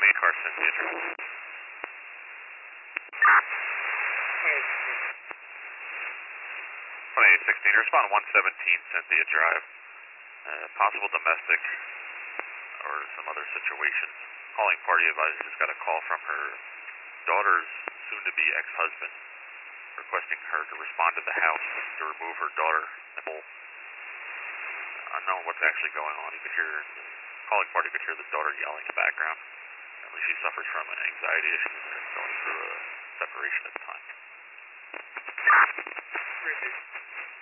28 car Cynthia Drive. 2816, respond 117 Cynthia Drive. Possible domestic or some other situation. Calling party advisor just got a call from her daughter's soon-to-be ex-husband requesting her to respond to the house to remove her daughter. Unknown what's actually going on. You could hear, calling party could hear the daughter yelling in the background. Apparently she suffers from an anxiety issue and going through a separation at the time.